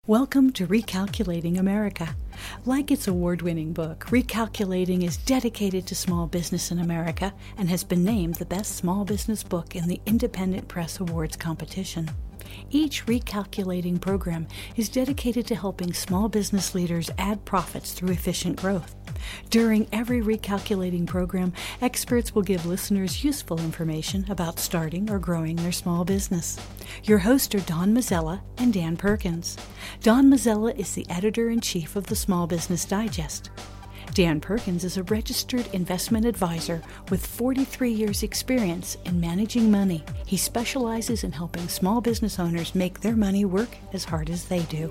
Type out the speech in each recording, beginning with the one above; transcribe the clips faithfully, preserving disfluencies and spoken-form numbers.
Welcome to Recalculating America. Like its award-winning book, Recalculating is dedicated to small business in America and has been named the best small business book in the Independent Press Awards competition. Each Recalculating program is dedicated to helping small business leaders add profits through efficient growth. During every Recalculating program, experts will give listeners useful information about starting or growing their small business. Your hosts are Don Mazzella and Dan Perkins. Don Mazzella is the editor-in-chief of the Small Business Digest. Dan Perkins is a registered investment advisor with forty-three years experience in managing money. He specializes in helping small business owners make their money work as hard as they do.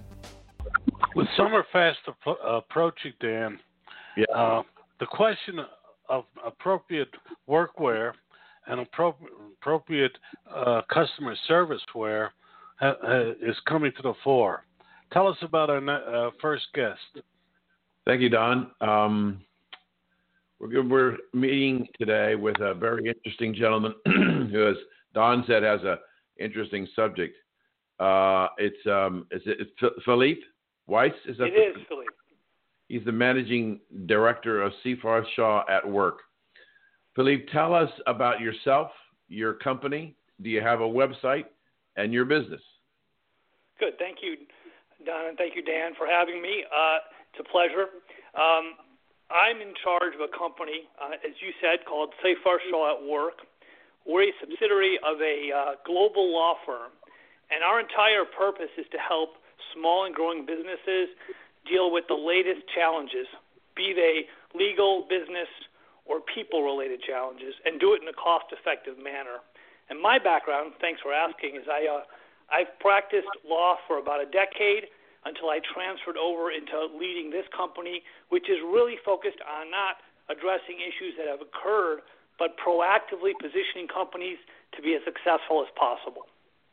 With summer fast ap- approaching, Dan, yeah. uh, the question of appropriate workwear and appro- appropriate uh, customer service wear ha- ha- is coming to the fore. Tell us about our ne- uh, first guest. Thank you, Don. Um, we're, we're meeting today with a very interesting gentleman who, as Don said, has an interesting subject. Uh, it's um, is it it's Philippe Weiss? Is that it the, is Philippe. He's the managing director of Seyfarth Shaw at Work. Philippe, tell us about yourself, your company. Do you have a website and your business? Good. Thank you, Don, and thank you, Dan, for having me. Uh, It's a pleasure. Um, I'm in charge of a company, uh, as you said, called Seyfarth Shaw at Work. We're a subsidiary of a uh, global law firm, and our entire purpose is to help small and growing businesses deal with the latest challenges, be they legal, business, or people-related challenges, and do it in a cost-effective manner. And my background, thanks for asking, is I, uh, I've practiced law for about a decade until I transferred over into leading this company, which is really focused on not addressing issues that have occurred, but proactively positioning companies to be as successful as possible.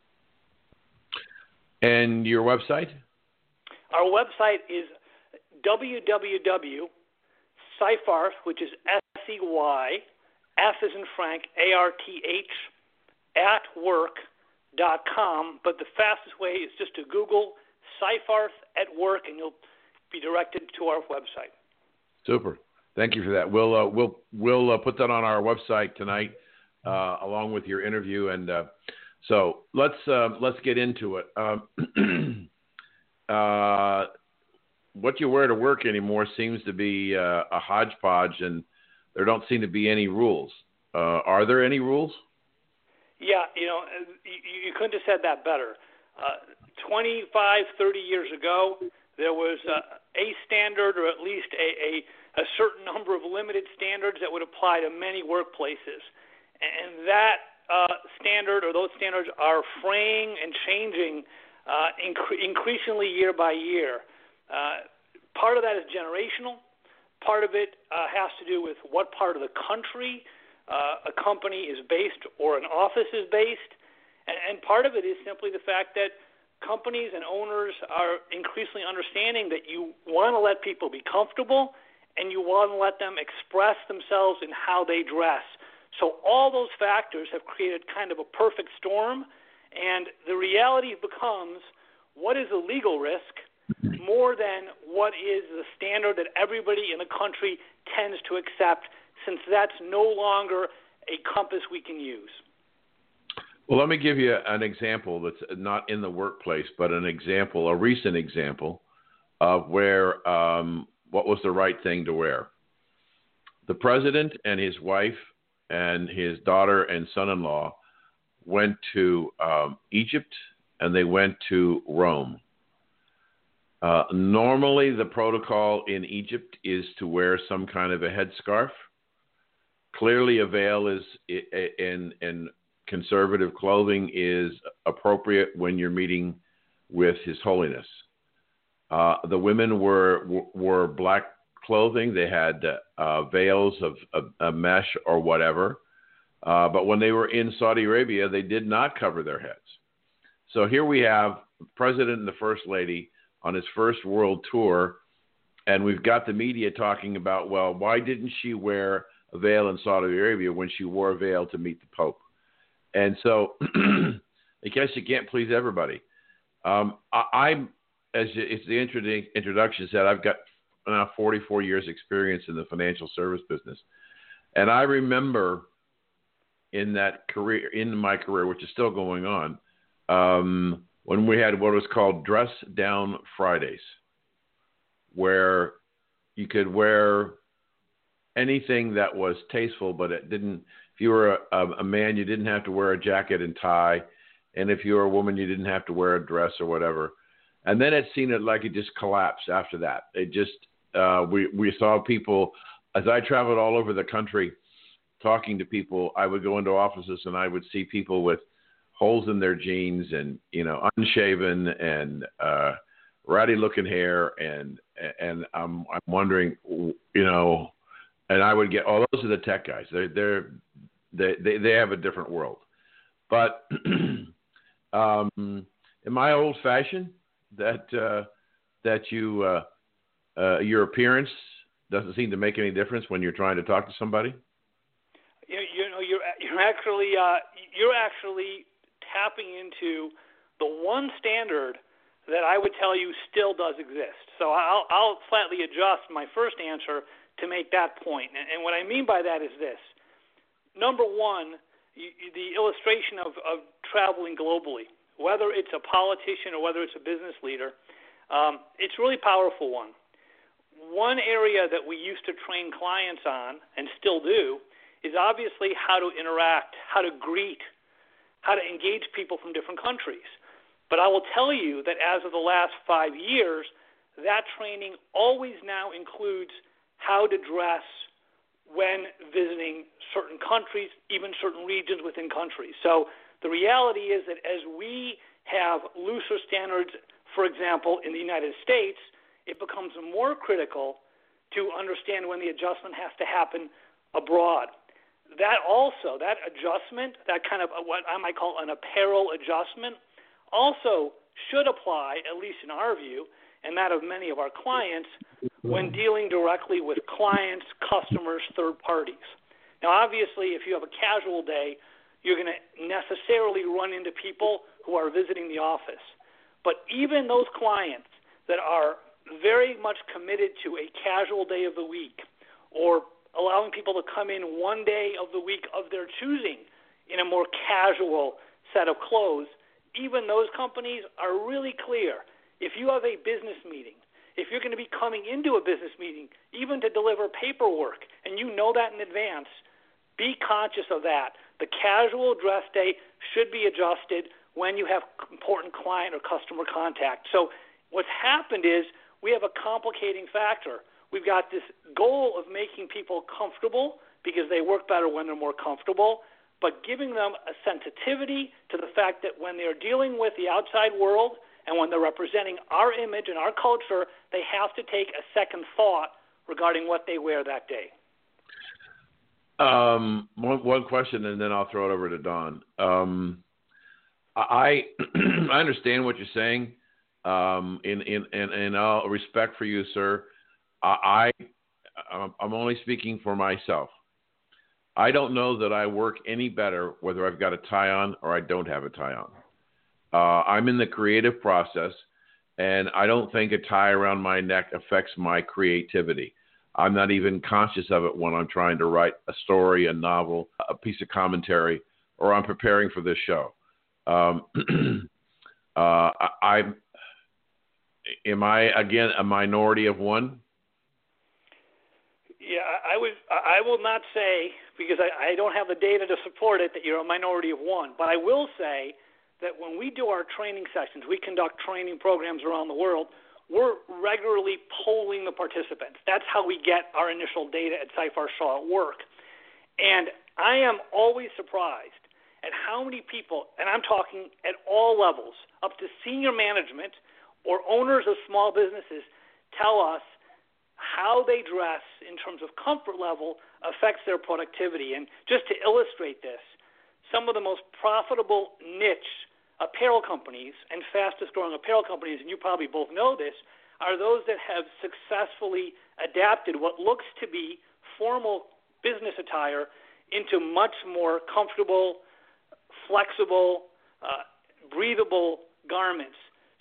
And your website? Our website is w w w dot Seyfarth, which is S E Y, F as in Frank, A R T H, at work dot com. But the fastest way is just to Google Seyfarth at Work, and you'll be directed to our website. Super. Thank you for that. We'll uh, we'll we'll uh, put that on our website tonight, uh, along with your interview. And uh, so let's uh, let's get into it. Um, uh, what you wear to work anymore seems to be uh, a hodgepodge, and there don't seem to be any rules. Uh, are there any rules? Yeah, you know, you, you couldn't have said that better. Uh, twenty-five, thirty years ago, there was uh, a standard, or at least a, a, a certain number of limited standards that would apply to many workplaces. And that uh, standard, or those standards, are fraying and changing uh, incre- increasingly year by year. Uh, part of that is generational. Part of it uh, has to do with what part of the country uh, a company is based or an office is based. And, and part of it is simply the fact that companies and owners are increasingly understanding that you want to let people be comfortable and you want to let them express themselves in how they dress. So all those factors have created kind of a perfect storm, and the reality becomes, what is a legal risk more than what is the standard that everybody in the country tends to accept, since that's no longer a compass we can use. Well, let me give you an example that's not in the workplace, but an example, a recent example of where um, what was the right thing to wear. The president and his wife and his daughter and son-in-law went to um, Egypt, and they went to Rome. Uh, normally, the protocol in Egypt is to wear some kind of a headscarf. Clearly, a veil is in in conservative clothing is appropriate when you're meeting with His Holiness. Uh, the women were wore black clothing. They had uh, veils of, of, of mesh or whatever. Uh, but when they were in Saudi Arabia, they did not cover their heads. So here we have the President and the First Lady on his first world tour, and we've got the media talking about, well, why didn't she wear a veil in Saudi Arabia when she wore a veil to meet the Pope? And so I guess you can't please everybody. Um, I, I'm as you, it's the intro- introduction said, I've got now forty-four years experience in the financial service business. And I remember in that career, in my career, which is still going on, um, when we had what was called Dress Down Fridays, where you could wear anything that was tasteful, but it didn't, if you were a, a man, you didn't have to wear a jacket and tie. And if you were a woman, you didn't have to wear a dress or whatever. And then it seemed like it just collapsed after that. It just, uh, we, we saw people, as I traveled all over the country talking to people, I would go into offices and I would see people with holes in their jeans and, you know, unshaven and uh, ratty looking hair. And, and I'm, I'm wondering, you know, and I would get, oh, those are the tech guys. They're, they're, they, they, they have a different world. But um, am I old fashioned that, uh, that you, uh, uh, your appearance doesn't seem to make any difference when you're trying to talk to somebody? You, you know, you're, you're actually, uh, you're actually tapping into the one standard that I would tell you still does exist. So I'll, I'll flatly adjust my first answer to make that point. And, and what I mean by that is this. Number one, you, the illustration of, of traveling globally, whether it's a politician or whether it's a business leader, um, it's a really powerful one. One area that we used to train clients on, and still do, is obviously how to interact, how to greet, how to engage people from different countries. But I will tell you that as of the last five years, that training always now includes how to dress when visiting certain countries, even certain regions within countries. So the reality is that as we have looser standards, for example, in the United States, it becomes more critical to understand when the adjustment has to happen abroad. That also, that adjustment, that kind of what I might call an apparel adjustment, also should apply, at least in our view, and that of many of our clients, when dealing directly with clients, customers, third parties. Now, obviously, if you have a casual day, you're going to necessarily run into people who are visiting the office. But even those clients that are very much committed to a casual day of the week, or allowing people to come in one day of the week of their choosing in a more casual set of clothes, even those companies are really clear. If you have a business meeting, if you're going to be coming into a business meeting, even to deliver paperwork, and you know that in advance, be conscious of that. The casual dress day should be adjusted when you have important client or customer contact. So what's happened is we have a complicating factor. We've got this goal of making people comfortable because they work better when they're more comfortable, but giving them a sensitivity to the fact that when they're dealing with the outside world and when they're representing our image and our culture, they have to take a second thought regarding what they wear that day. Um, one, one question, and then I'll throw it over to Don. Um, I I understand what you're saying. Um, in, in, in, in all respect for you, sir, I, I'm only speaking for myself. I don't know that I work any better whether I've got a tie on or I don't have a tie on. Uh, I'm in the creative process, and I don't think a tie around my neck affects my creativity. I'm not even conscious of it when I'm trying to write a story, a novel, a piece of commentary, or I'm preparing for this show. Um, uh, I, I'm, am I, again, a minority of one? Yeah, I would. I will not say, because I, I don't have the data to support it, that you're a minority of one. But I will say that when we do our training sessions, we conduct training programs around the world, we're regularly polling the participants. That's how we get our initial data at Seyfarth Shaw at work. And I am always surprised at how many people, and I'm talking at all levels, up to senior management or owners of small businesses, tell us how they dress in terms of comfort level affects their productivity. And just to illustrate this, some of the most profitable niche apparel companies and fastest growing apparel companies, and you probably both know this, are those that have successfully adapted what looks to be formal business attire into much more comfortable, flexible, uh, breathable garments.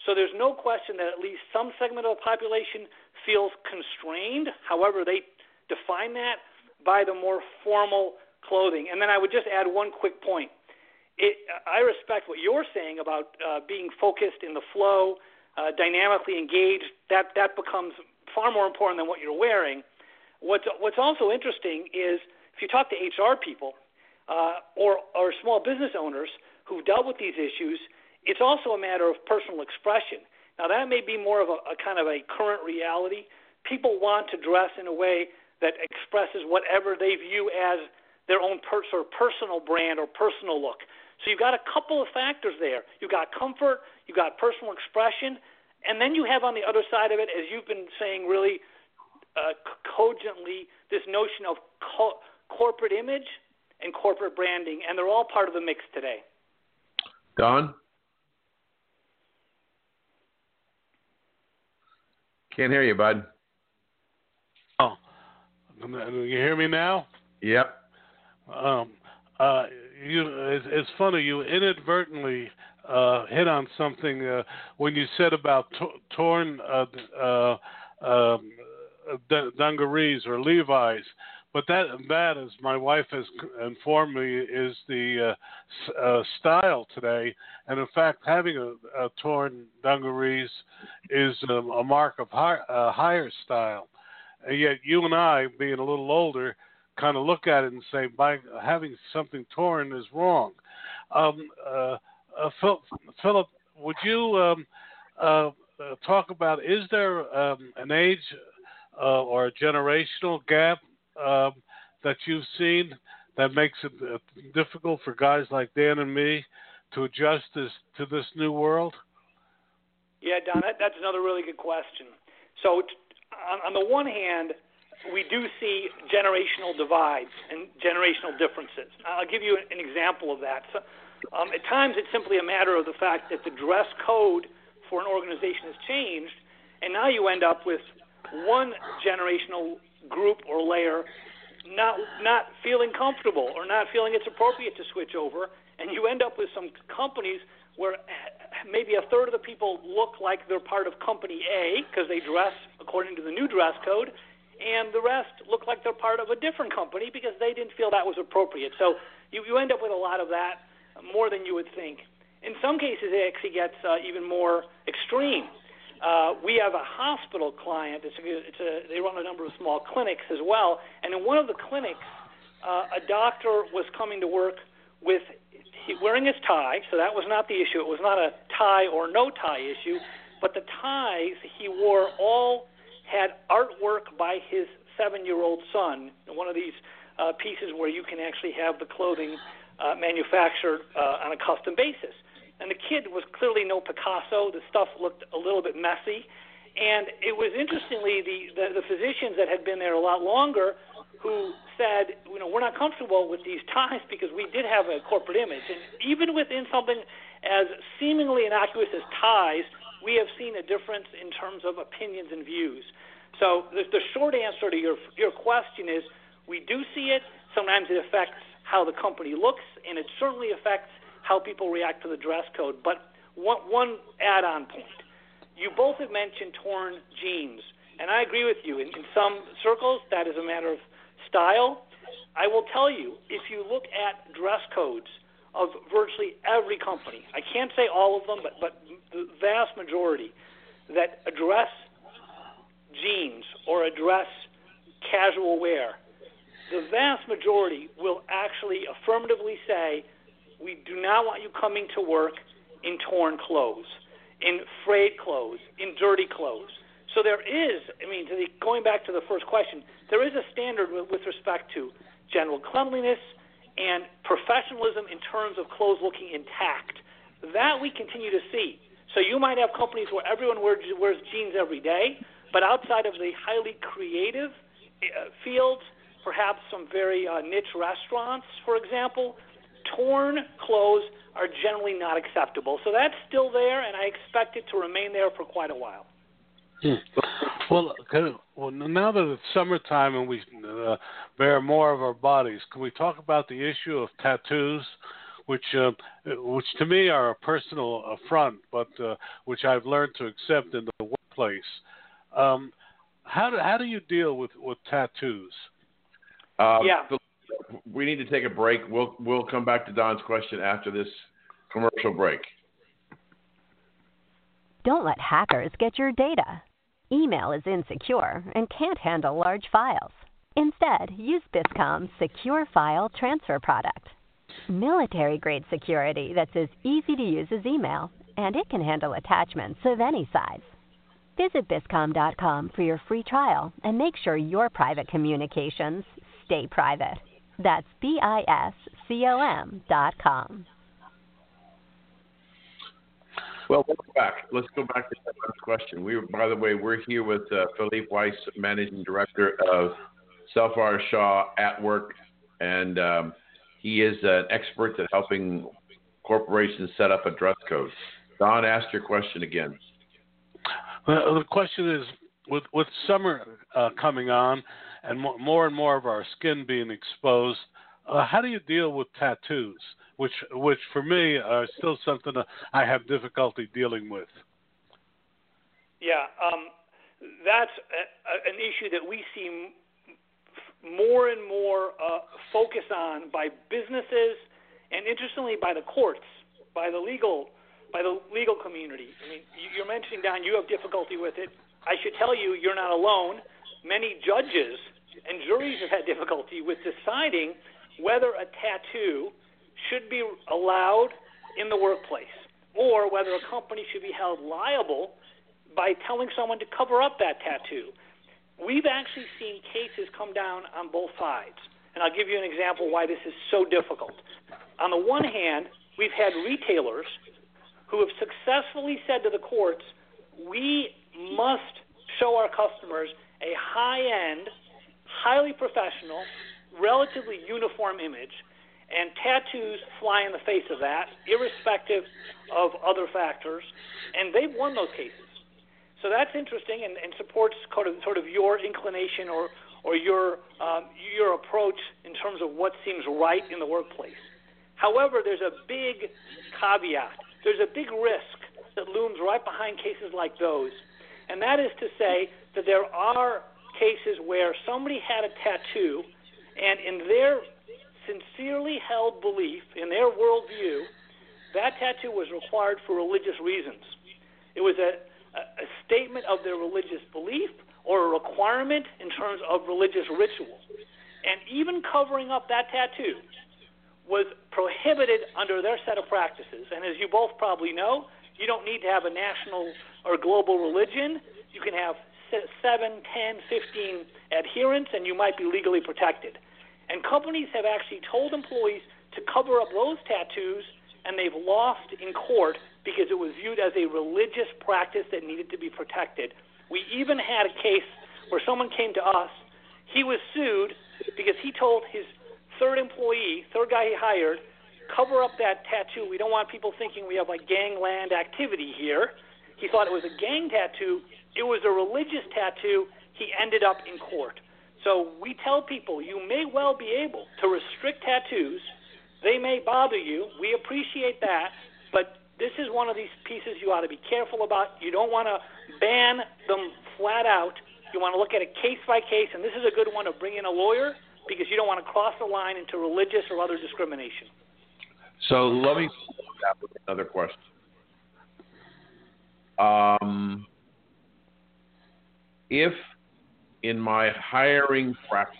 So there's no question that at least some segment of the population feels constrained, however they define that, by the more formal clothing. And then I would just add one quick point. It, I respect what you're saying about uh, being focused in the flow, uh, dynamically engaged. That that becomes far more important than what you're wearing. What's what's also interesting is if you talk to H R people uh, or or small business owners who've dealt with these issues, it's also a matter of personal expression. Now that may be more of a, a kind of a current reality. People want to dress in a way that expresses whatever they view as their own per- sort of personal brand or personal look. So you've got a couple of factors there. You've got comfort, you've got personal expression, and then you have on the other side of it, as you've been saying really uh, cogently, this notion of co- corporate image and corporate branding, and they're all part of the mix today. Don? Can't hear you, bud. Oh, you hear me now? Yep. Um, uh, you, it's, it's funny. You inadvertently uh, hit on something uh, when you said about to- torn uh, uh, um, d- dungarees or Levi's. But that, that, as my wife has informed me, is the uh, uh, style today. And in fact, having a, a torn dungarees is a, a mark of high, uh, higher style. And yet, you and I, being a little older, kind of look at it and say, by having something torn is wrong. Um, uh, uh, Phil, Philip, would you um, uh, uh, talk about, is there um, an age uh, or a generational gap um, that you've seen that makes it uh, difficult for guys like Dan and me to adjust this, to this new world? Yeah, Don, that, that's another really good question. So t- on, on the one hand, we do see generational divides and generational differences. I'll give you an example of that. So, um, at times, it's simply a matter of the fact that the dress code for an organization has changed, and now you end up with one generational group or layer not not feeling comfortable or not feeling it's appropriate to switch over, and you end up with some companies where maybe a third of the people look like they're part of company A because they dress according to the new dress code, and the rest look like they're part of a different company because they didn't feel that was appropriate. So you, you end up with a lot of that, more than you would think. In some cases, it actually gets uh, even more extreme. Uh, we have a hospital client. It's a, it's a, they run a number of small clinics as well. And in one of the clinics, uh, a doctor was coming to work with he, wearing his tie, so that was not the issue. It was not a tie or no tie issue, but the ties he wore all had artwork by his seven-year-old son, one of these uh, pieces where you can actually have the clothing uh, manufactured uh, on a custom basis. And the kid was clearly no Picasso. The stuff looked a little bit messy. And it was interestingly the, the, the physicians that had been there a lot longer who said, you know, we're not comfortable with these ties because we did have a corporate image. And even within something as seemingly innocuous as ties, we have seen a difference in terms of opinions and views. So the, the short answer to your your question is we do see it. Sometimes it affects how the company looks, and it certainly affects how people react to the dress code. But one, one add-on point. You both have mentioned torn jeans, and I agree with you. In, in some circles, that is a matter of style. I will tell you, if you look at dress codes of virtually every company, I can't say all of them, but, but the vast majority that address jeans or address casual wear, the vast majority will actually affirmatively say, we do not want you coming to work in torn clothes, in frayed clothes, in dirty clothes. So there is, I mean, to the, going back to the first question, there is a standard with, with respect to general cleanliness and professionalism in terms of clothes looking intact. That we continue to see. So you might have companies where everyone wears, wears jeans every day, but outside of the highly creative uh, fields, perhaps some very uh, niche restaurants, for example, torn clothes are generally not acceptable. So that's still there, and I expect it to remain there for quite a while. Hmm. Well, can, well, now that it's summertime and we uh, bear more of our bodies, can we talk about the issue of tattoos? which uh, which to me are a personal affront, but uh, which I've learned to accept in the workplace. Um, how do how do you deal with, with tattoos? Um, yeah. We need to take a break. We'll we'll come back to Don's question after this commercial break. Don't let hackers get your data. Email is insecure and can't handle large files. Instead, use Biscom's Secure File Transfer product. Military-grade security that's as easy to use as email, and it can handle attachments of any size. Visit Biscom dot com for your free trial and make sure your private communications stay private. That's B I S C O M dot com. Well, welcome back. Let's go back to that last question. We, by the way, we're here with uh, Philippe Weiss, Managing Director of Safar Shaw at Work, and um, he is an expert at helping corporations set up a dress code. Don, ask your question again. Well, the question is, with, with summer uh, coming on and more, more and more of our skin being exposed, uh, how do you deal with tattoos, which, which for me are still something that I have difficulty dealing with? Yeah, um, that's a, a, an issue that we see more and more uh, focus on by businesses, and interestingly by the courts, by the legal, by the legal community. I mean, you're mentioning, Don, you have difficulty with it. I should tell you, you're not alone. Many judges and juries have had difficulty with deciding whether a tattoo should be allowed in the workplace, or whether a company should be held liable by telling someone to cover up that tattoo. We've actually seen cases come down on both sides, and I'll give you an example why this is so difficult. On the one hand, we've had retailers who have successfully said to the courts, we must show our customers a high-end, highly professional, relatively uniform image, and tattoos fly in the face of that, irrespective of other factors, and they've won those cases. So that's interesting and, and supports sort of, sort of your inclination or, or your, um, your approach in terms of what seems right in the workplace. However, there's a big caveat. There's a big risk that looms right behind cases like those, and that is to say that there are cases where somebody had a tattoo, and in their sincerely held belief, in their worldview, that tattoo was required for religious reasons. It was a a statement of their religious belief or a requirement in terms of religious ritual. And even covering up that tattoo was prohibited under their set of practices. And as you both probably know, you don't need to have a national or global religion. You can have seven, ten, fifteen adherents, and you might be legally protected. And companies have actually told employees to cover up those tattoos, and they've lost in court because it was viewed as a religious practice that needed to be protected. We even had a case where someone came to us. He was sued because he told his third employee, third guy he hired, cover up that tattoo. We don't want people thinking we have like gangland activity here. He thought it was a gang tattoo. It was a religious tattoo. He ended up in court. So we tell people you may well be able to restrict tattoos. They may bother you. We appreciate that, but this is one of these pieces you ought to be careful about. You don't want to ban them flat out. You want to look at it case by case, and this is a good one to bring in a lawyer because you don't want to cross the line into religious or other discrimination. So let me follow that with another question. Um, if in my hiring practice,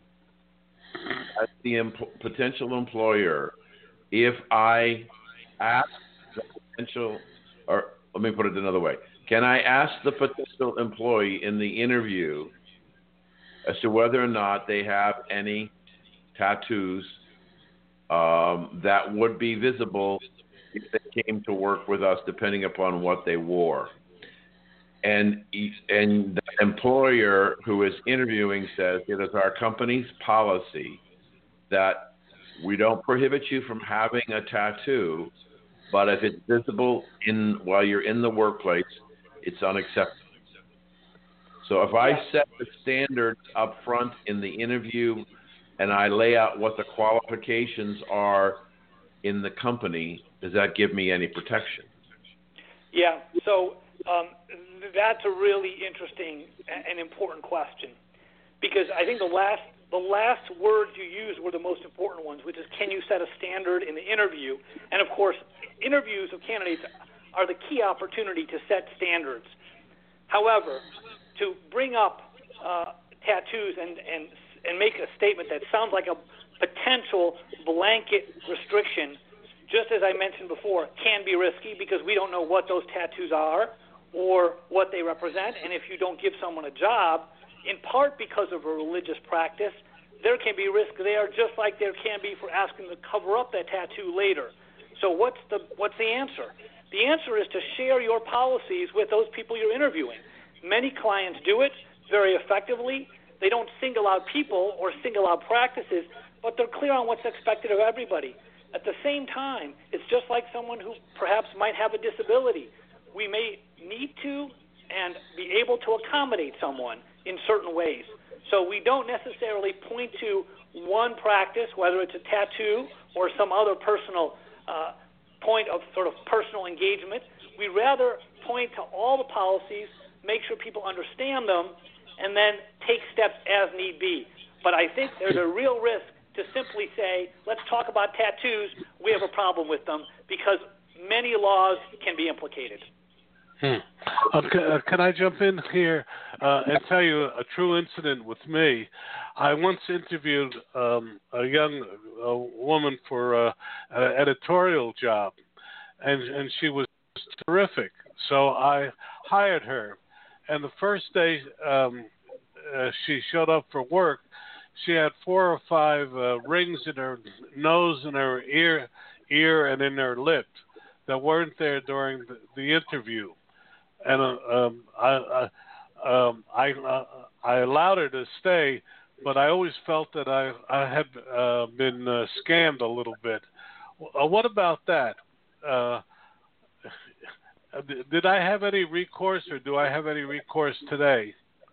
as the empl- potential employer, if I ask the potential, or let me put it another way, can I ask the potential employee in the interview as to whether or not they have any tattoos um, that would be visible if they came to work with us, depending upon what they wore? And and the employer who is interviewing says it is our company's policy that we don't prohibit you from having a tattoo, but if it's visible in while you're in the workplace, it's unacceptable. So if I set the standards up front in the interview and I lay out what the qualifications are in the company, does that give me any protection? Yeah, so um, that's a really interesting and important question, because I think the last the last words you used were the most important ones, which is, can you set a standard in the interview? And of course, interviews of candidates are the key opportunity to set standards. However, to bring up uh, tattoos and, and and make a statement that sounds like a potential blanket restriction, just as I mentioned before, can be risky because we don't know what those tattoos are or what they represent. And if you don't give someone a job, in part because of a religious practice, there can be risk there, just like there can be for asking them to cover up that tattoo later. So what's the what's the answer? The answer is to share your policies with those people you're interviewing. Many clients do it very effectively. They don't single out people or single out practices, but they're clear on what's expected of everybody. At the same time, it's just like someone who perhaps might have a disability. We may need to and be able to accommodate someone in certain ways. So we don't necessarily point to one practice, whether it's a tattoo or some other personal uh, point of sort of personal engagement. We rather point to all the policies, make sure people understand them, and then take steps as need be. But I think there's a real risk to simply say, let's talk about tattoos, we have a problem with them, because many laws can be implicated. Hmm. Uh, can, uh, can I jump in here uh, and tell you a true incident with me? I once interviewed um, a young uh, woman for uh, an editorial job, and, and she was terrific. So I hired her. And the first day um, uh, she showed up for work, she had four or five uh, rings in her nose and her ear, ear and in her lip that weren't there during the, the interview. And uh, um, I, I, um, I, uh, I allowed her to stay, but I always felt that I, I had uh, been uh, scammed a little bit. Uh, what about that? Uh, did I have any recourse, or do I have any recourse today?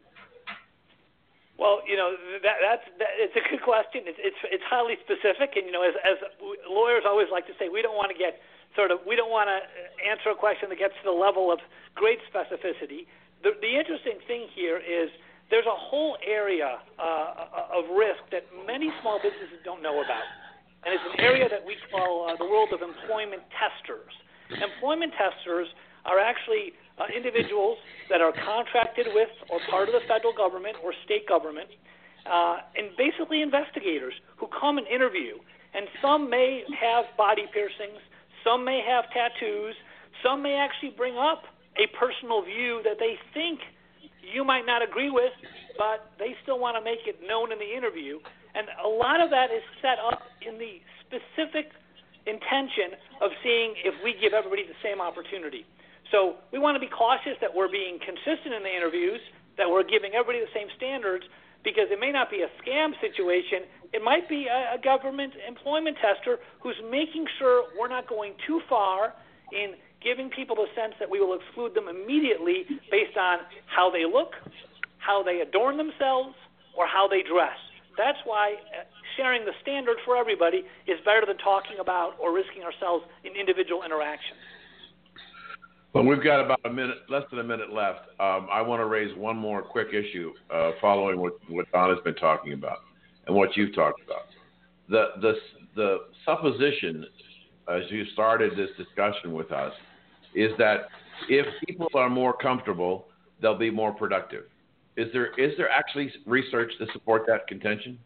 Well, you know, that, that's that, it's a good question. It's, it's it's highly specific, and you know, as as lawyers always like to say, we don't want to get sort of we don't want to answer a question that gets to the level of great specificity. The the interesting thing here is there's a whole area uh, of risk that many small businesses don't know about, and it's an area that we call uh, the world of employment testers. Employment testers are actually uh, individuals that are contracted with or part of the federal government or state government, uh, and basically investigators who come and interview. And some may have body piercings, some may have tattoos, some may actually bring up a personal view that they think you might not agree with, but they still want to make it known in the interview. And a lot of that is set up in the specific intention of seeing if we give everybody the same opportunity. So we want to be cautious that we're being consistent in the interviews, that we're giving everybody the same standards, because it may not be a scam situation. It might be a, a government employment tester who's making sure we're not going too far in giving people the sense that we will exclude them immediately based on how they look, how they adorn themselves, or how they dress. That's why sharing the standard for everybody is better than talking about or risking ourselves in individual interactions. Well, we've got about a minute, less than a minute left. Um, I want to raise one more quick issue uh, following what, what Don has been talking about and what you've talked about. The, the, the supposition, as you started this discussion with us, is that if people are more comfortable, they'll be more productive. Is there is there actually research to support that contention?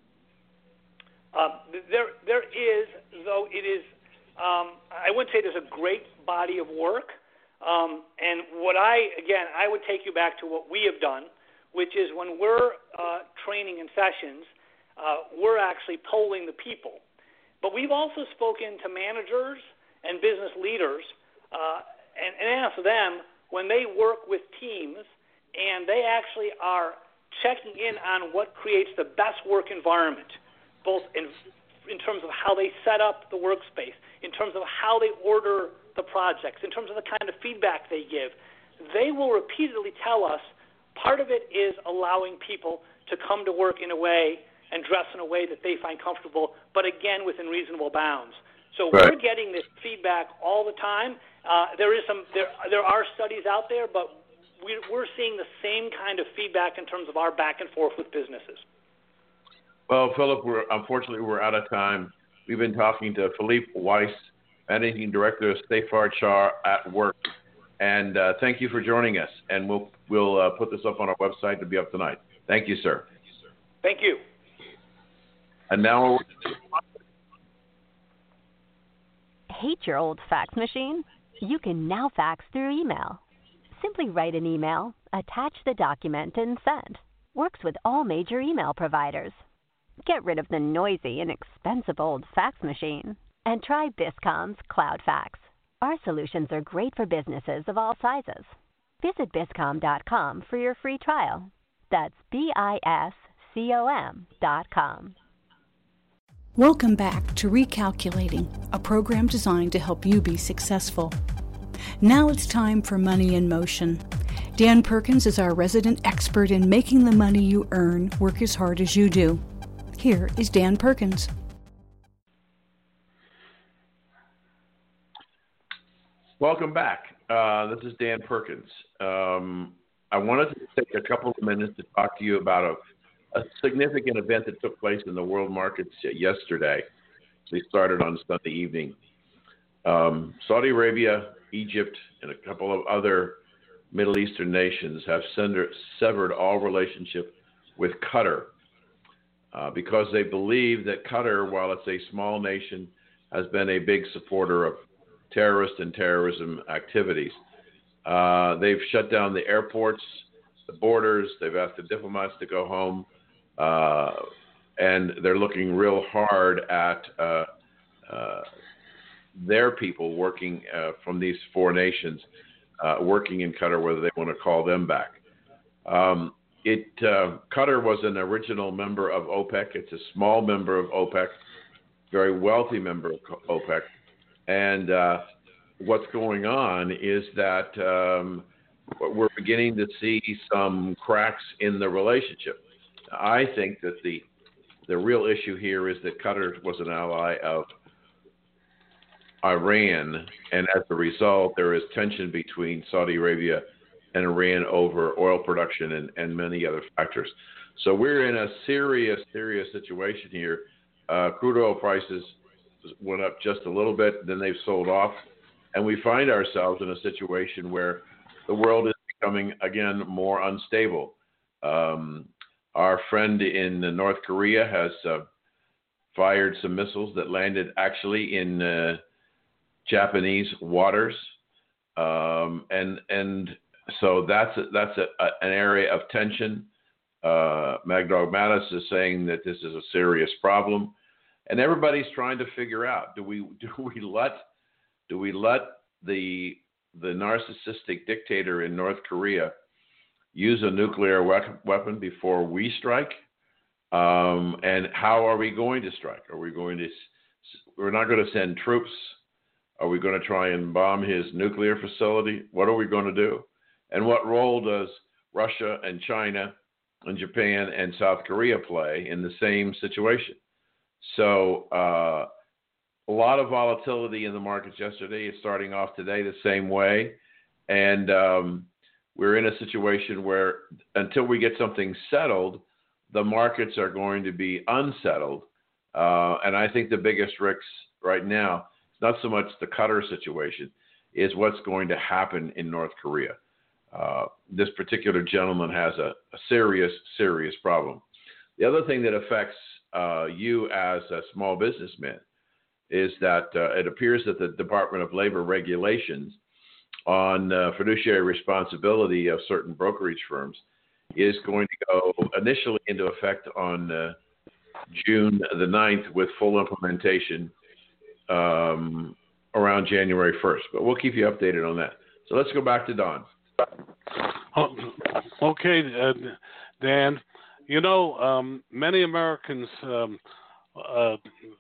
Um, there there is, though it is, um, I wouldn't say there's a great body of work. Um, and what I, again, I would take you back to what we have done, which is when we're uh, training in sessions, uh, we're actually polling the people. But we've also spoken to managers and business leaders uh, and, and asked them when they work with teams and they actually are checking in on what creates the best work environment, both in, in terms of how they set up the workspace, in terms of how they order the projects, in terms of the kind of feedback they give. They will repeatedly tell us part of it is allowing people to come to work in a way and dress in a way that they find comfortable, but again within reasonable bounds. So right. we're getting this feedback all the time. Uh, there is some there there are studies out there, but we, we're seeing the same kind of feedback in terms of our back and forth with businesses. Well, Philip, we're unfortunately we're out of time. We've been talking to Philippe Weiss, Managing Director of Seyfarth Shah at Work, and uh, thank you for joining us. And we'll we'll uh, put this up on our website to be up tonight. Thank you, sir. Thank you. And now. Hate your old fax machine? You can now fax through email. Simply write an email, attach the document, and send. Works with all major email providers. Get rid of the noisy and expensive old fax machine and try Biscom's Cloud Fax. Our solutions are great for businesses of all sizes. Visit biscom dot com for your free trial. That's B I S C O M dot com. Welcome back to Recalculating, a program designed to help you be successful. Now it's time for Money in Motion. Dan Perkins is our resident expert in making the money you earn work as hard as you do. Here is Dan Perkins. Welcome back. Uh, this is Dan Perkins. Um, I wanted to take a couple of minutes to talk to you about a a significant event that took place in the world markets yesterday. They started on Sunday evening. Um, Saudi Arabia, Egypt, and a couple of other Middle Eastern nations have sender, severed all relationship with Qatar uh, because they believe that Qatar, while it's a small nation, has been a big supporter of terrorist and terrorism activities. Uh, they've shut down the airports, the borders. They've asked the diplomats to go home. Uh, and they're looking real hard at uh, uh, their people working uh, from these four nations, uh, working in Qatar, whether they want to call them back. Um, it uh, Qatar was an original member of OPEC. It's a small member of OPEC, very wealthy member of OPEC. And uh, what's going on is that um, we're beginning to see some cracks in the relationship. I think that the the real issue here is that Qatar was an ally of Iran, and as a result, there is tension between Saudi Arabia and Iran over oil production and, and many other factors. So we're in a serious, serious situation here. Uh, crude oil prices went up just a little bit, then they've sold off, and we find ourselves in a situation where the world is becoming, again, more unstable. Um, Our friend in North Korea has uh, fired some missiles that landed actually in uh, Japanese waters, um, and and so that's a, that's a, a, an area of tension. Uh, Magdalene Mattis is saying that this is a serious problem, and everybody's trying to figure out: do we do we let do we let the the narcissistic dictator in North Korea use a nuclear weapon before we strike? Um, and how are we going to strike? Are we going to, we're not going to send troops. Are we going to try and bomb his nuclear facility? What are we going to do? And what role does Russia and China and Japan and South Korea play in the same situation? So uh, a lot of volatility in the markets yesterday. It's starting off today the same way. And, um, we're in a situation where until we get something settled, the markets are going to be unsettled. Uh, and I think the biggest risks right now, not so much the Qatar situation, is what's going to happen in North Korea. Uh, this particular gentleman has a, a serious, serious problem. The other thing that affects uh, you as a small businessman is that uh, it appears that the Department of Labor regulations on uh, fiduciary responsibility of certain brokerage firms is going to go initially into effect on uh, June the ninth with full implementation um, around January first. But we'll keep you updated on that. So let's go back to Don. Oh, okay, uh, Dan. You know, um, many Americans um, uh,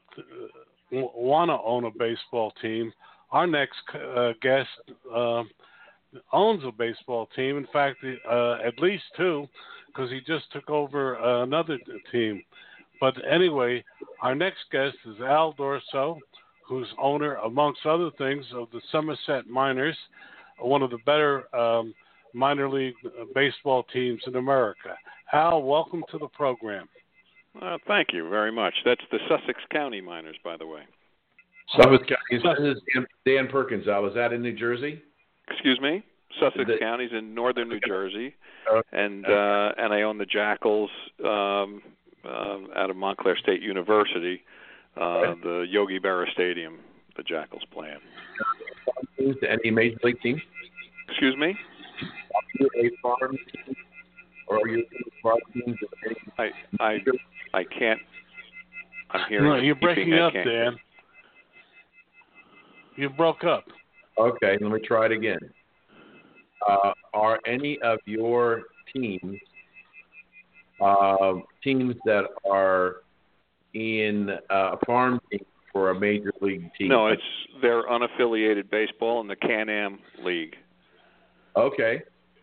want to own a baseball team. Our next uh, guest uh, owns a baseball team. In fact, uh, at least two, because he just took over uh, another team. But anyway, our next guest is Al Dorso, who's owner, amongst other things, of the Somerset Miners, one of the better um, minor league baseball teams in America. Al, welcome to the program. Uh, thank you very much. That's the Sussex County Miners, by the way. Sussex County. This is Dan, Dan Perkins. Al, is that in New Jersey? Excuse me? Sussex the, County's in northern New Jersey, uh, and uh, and I own the Jackals um, uh, out of Montclair State University, uh, the Yogi Berra Stadium. The Jackals play in. Any major league team? Excuse me? Are you a farm team, or are you a farm team? I I I can't. I'm hearing. No, you're breaking up, Dan. Dan. You broke up. Okay, let me try it again. Uh, are any of your teams uh, teams that are in uh, a farm team for a major league team? No, it's they're unaffiliated baseball in the Can-Am League. Okay.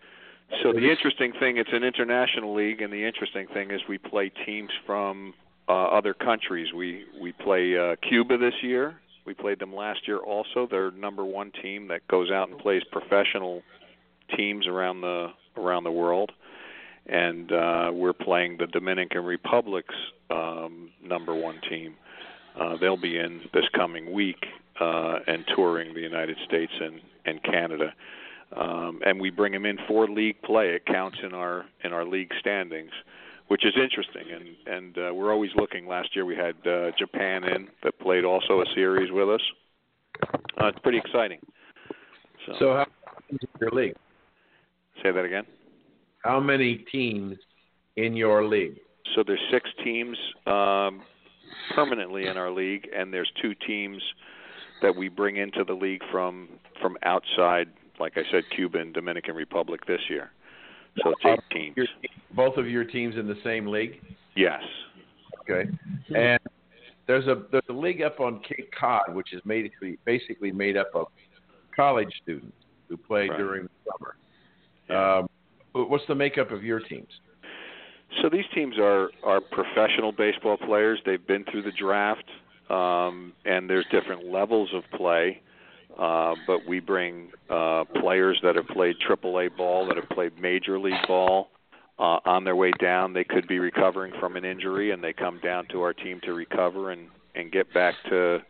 So the interesting thing, it's an international league, and the interesting thing is we play teams from uh, other countries. We we play uh, Cuba this year. We played them last year also. They're number one team that goes out and plays professional teams around the around the world, and uh, we're playing the Dominican Republic's um, number one team. Uh, they'll be in this coming week uh, and touring the United States and, and Canada, um, and we bring them in for league play. It counts in our in our league standings, which is interesting, and and uh, we're always looking. Last year we had uh, Japan in that played also a series with us. Uh, it's pretty exciting. So, so how many teams in your league? Say that again. How many teams in your league? So there's six teams um, permanently in our league, and there's two teams that we bring into the league from from outside, like I said, Cuba and Dominican Republic this year. So it's eight teams. Your, both of your teams in the same league? Yes. Okay. And there's a there's a league up on Cape Cod, which is basically basically made up of college students who play right. during the summer. Yeah. Um, what's the makeup of your teams? So these teams are, are professional baseball players. They've been through the draft, um, and there's different levels of play. Uh, but we bring uh, players that have played triple A ball, that have played Major League ball, uh, on their way down. They could be recovering from an injury, and they come down to our team to recover and, and get back to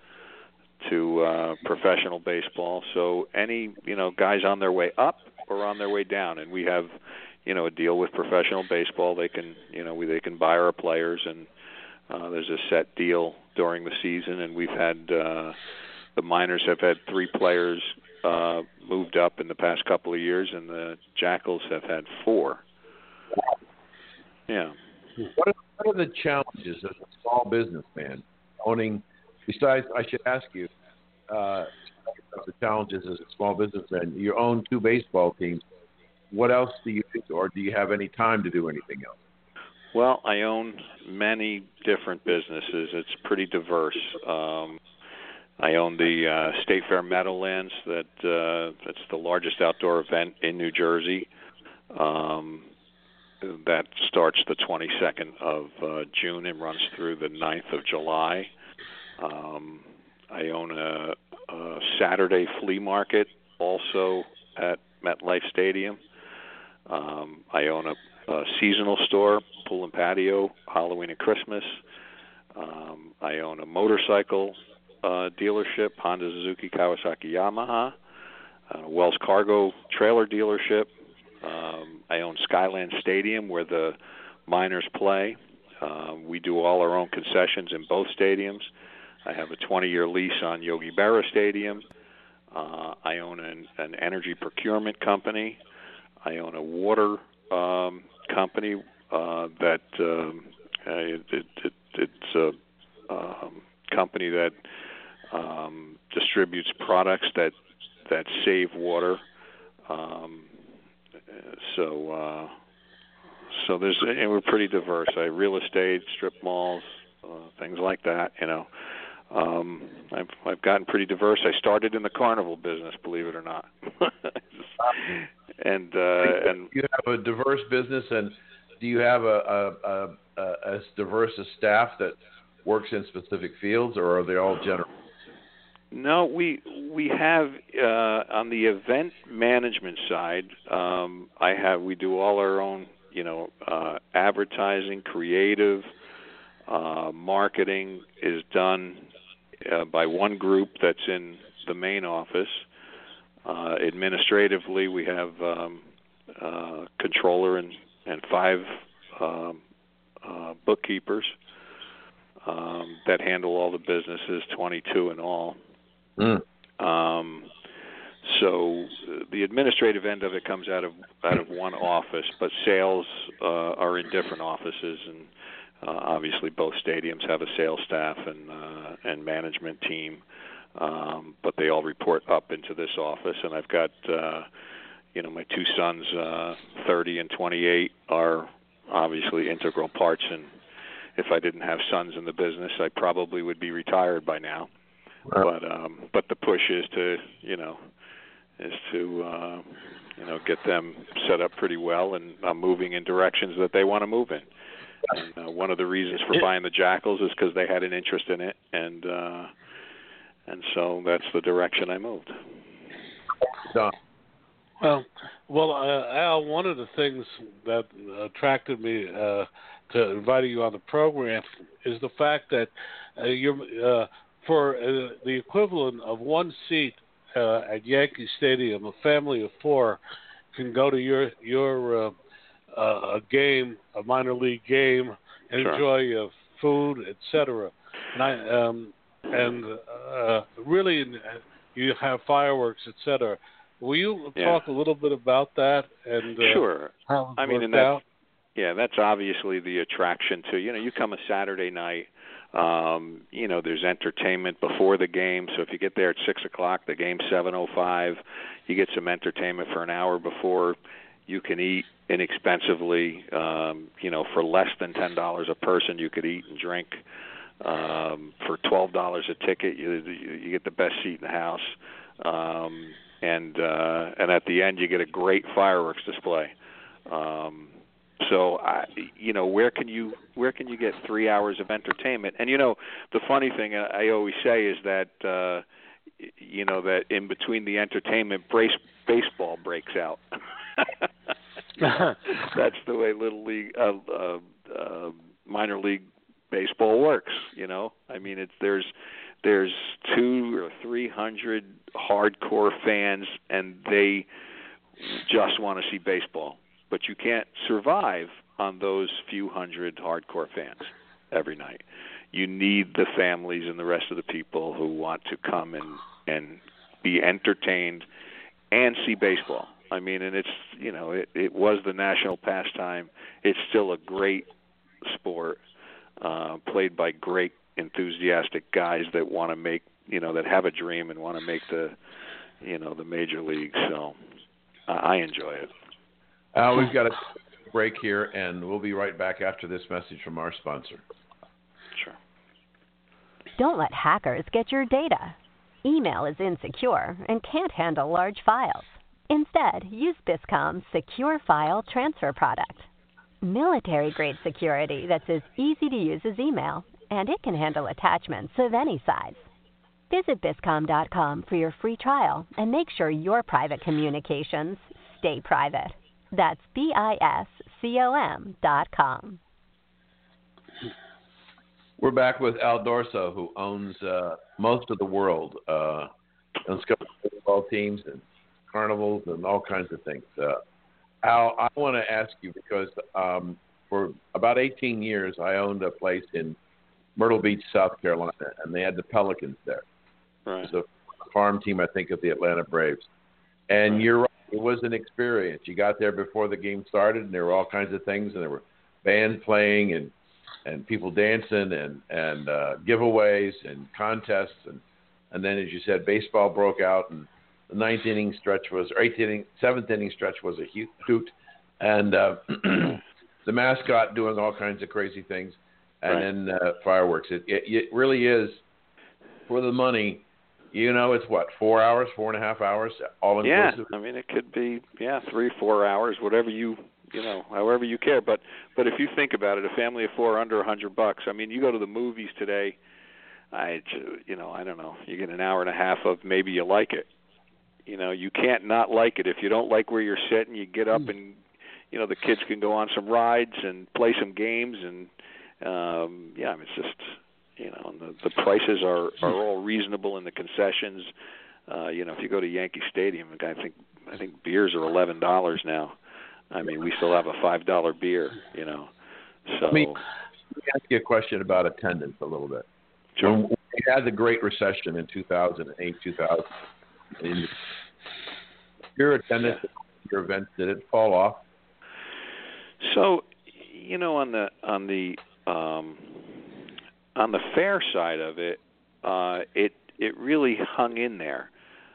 to uh, professional baseball. So any you know guys on their way up or on their way down, and we have you know a deal with professional baseball. They can you know we, they can buy our players, and uh, there's a set deal during the season, and we've had. Uh, The Miners have had three players uh, moved up in the past couple of years, and the Jackals have had four. Yeah. What are, what are the challenges as a small businessman owning? Besides, I should ask you, uh, the challenges as a small businessman. You own two baseball teams. What else do you do, or do you have any time to do anything else? Well, I own many different businesses. It's pretty diverse. Um, I own the uh, State Fair Meadowlands. That uh, that's the largest outdoor event in New Jersey. Um, that starts the twenty-second of uh, June and runs through the ninth of July. Um, I own a, a Saturday flea market also at MetLife Stadium. Um, I own a, a seasonal store, pool and patio, Halloween and Christmas. Um, I own a motorcycle uh, dealership, Honda, Suzuki, Kawasaki, Yamaha. Uh, Wells Cargo trailer dealership. Um, I own Skyland Stadium where the Miners play. Uh, we do all our own concessions in both stadiums. I have a twenty-year lease on Yogi Berra Stadium. Uh, I own an, an energy procurement company. I own a water um, company uh, that um, it, it, it, it's a um, company that um, distributes products that that save water. Um, so uh, so there's and we're pretty diverse. I have real estate, strip malls, uh, things like that. You know. Um, I've I've gotten pretty diverse. I started in the carnival business, believe it or not, and uh, and you have a diverse business, and do you have a, a, a, a as diverse a staff that works in specific fields, or are they all general? No, we we have uh, on the event management side. Um, I have we do all our own, you know, uh, advertising, creative, uh, marketing is done uh, by one group that's in the main office. Uh, administratively, we have um, uh, controller and and five um, uh, bookkeepers um, that handle all the businesses, twenty-two in all. Mm. Um, so the administrative end of it comes out of out of one office, but sales uh, are in different offices, and uh, obviously both stadiums have a sales staff and uh, and management team, um, but they all report up into this office. And I've got uh, you know my two sons, uh, thirty and twenty-eight, are obviously integral parts. And if I didn't have sons in the business, I probably would be retired by now. But um, but the push is to you know is to uh, you know get them set up pretty well, and I'm moving in directions that they want to move in. And uh, one of the reasons for buying the Jackals is because they had an interest in it, and uh, and so that's the direction I moved. Done. Well, well, uh, Al, one of the things that attracted me uh, to inviting you on the program is the fact that uh, you're. Uh, For uh, the equivalent of one seat uh, at Yankee Stadium, a family of four can go to your your uh, uh, a game, a minor league game, and sure. enjoy uh, food, et cetera. And I, um, and uh, really, you have fireworks, et cetera. Will you yeah. talk a little bit about that and uh, sure? How it I mean, and worked out? Yeah, that's obviously the attraction to you know you come a Saturday night. Um, you know, there's entertainment before the game. So if you get there at six o'clock, the game's seven oh five. You get some entertainment for an hour before. You can eat inexpensively. Um, you know, for less than ten dollars a person, you could eat and drink. Um, for twelve dollars a ticket, you you get the best seat in the house. Um, and uh, and at the end, you get a great fireworks display. Um, So, I, you know, where can you where can you get three hours of entertainment? And, you know, the funny thing I always say is that, uh, you know, that in between the entertainment, brace, baseball breaks out. You know, that's the way Little League, uh, uh, uh, minor league baseball works, you know. I mean, it's there's there's two or three hundred hardcore fans, and they just want to see baseball. But you can't survive on those few hundred hardcore fans every night. You need the families and the rest of the people who want to come and, and be entertained and see baseball. I mean, and it's, you know, it, it was the national pastime. It's still a great sport uh, played by great, enthusiastic guys that want to make, you know, that have a dream and want to make the, you know, the major leagues. So uh, I enjoy it. Uh, we've got a break here, and we'll be right back after this message from our sponsor. Sure. Don't let hackers get your data. Email is insecure and can't handle large files. Instead, use Biscom's Secure File Transfer product. Military-grade security that's as easy to use as email, and it can handle attachments of any size. Visit Biscom dot com for your free trial and make sure your private communications stay private. That's B I S C O M dot com. We're back with Al Dorso, who owns uh, most of the world. Uh, owns baseball teams and carnivals and all kinds of things. Uh, Al, I want to ask you because um, for about eighteen years, I owned a place in Myrtle Beach, South Carolina, and they had the Pelicans there. Right. It was a farm team, I think, of the Atlanta Braves. And right. you're right. It was an experience. You got there before the game started, and there were all kinds of things, and there were bands playing and and people dancing and and uh, giveaways and contests, and and then, as you said, baseball broke out, and the ninth inning stretch was, or eighth inning, seventh inning stretch was a hoot, and uh, the mascot doing all kinds of crazy things, and right. then uh, fireworks. It, it it really is for the money. You know, it's what, four hours, four and a half hours, all inclusive? Yeah, I mean, it could be, yeah, three, four hours, whatever you, you know, however you care. But but if you think about it, a family of four under a hundred bucks. I mean, you go to the movies today, I, you know, I don't know. You get an hour and a half of maybe you like it. You know, you can't not like it. If you don't like where you're sitting, you get up and, you know, the kids can go on some rides and play some games. And, um, yeah, I mean, it's just, you know, and the, the prices are, are all reasonable in the concessions. Uh, you know, if you go to Yankee Stadium, I think I think beers are eleven dollars now. I mean, we still have a five dollar beer, you know. So let me, let me ask you a question about attendance a little bit. Sure. When we had the Great Recession in two thousand eight, two thousand, your attendance yeah. at your events, did it fall off? So, you know, on the on the um, on the fair side of it, uh, it it really hung in there,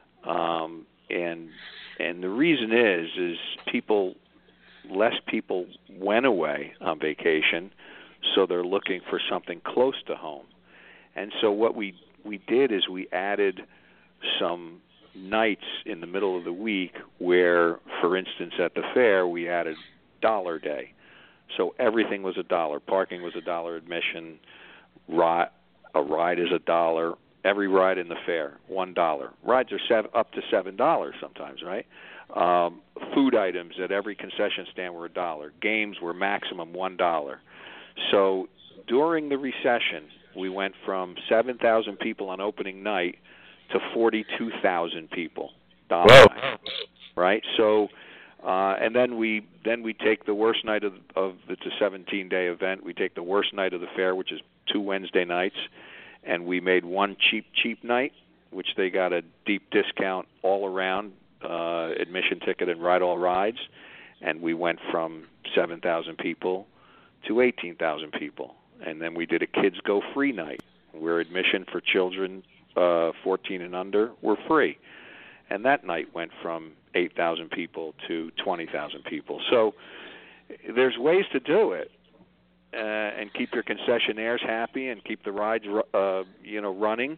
um, and and the reason is is people less people went away on vacation, so they're looking for something close to home. And so what we, we did is we added some nights in the middle of the week where, for instance, at the fair, we added Dollar Day. So everything was a dollar. Parking was a dollar admission. Ride, a ride is a dollar. Every ride in the fair, one dollar. Rides are seven, up to seven dollars sometimes, right? Um, food items at every concession stand were a dollar. Games were maximum one dollar. So during the recession, we went from seven thousand people on opening night to forty-two thousand people. Dollar night, right? So, uh, and then we then we take the worst night of, of it's a seventeen-day event. We take the worst night of the fair, which is two Wednesday nights, and we made one cheap cheap night, which they got a deep discount all around. Uh, admission ticket and ride all rides, and we went from seven thousand people to eighteen thousand people. And then we did a Kids Go Free night, where admission for children uh, fourteen and under were free. And that night went from eight thousand people to twenty thousand people. So there's ways to do it uh, and keep your concessionaires happy and keep the rides uh, you know, running.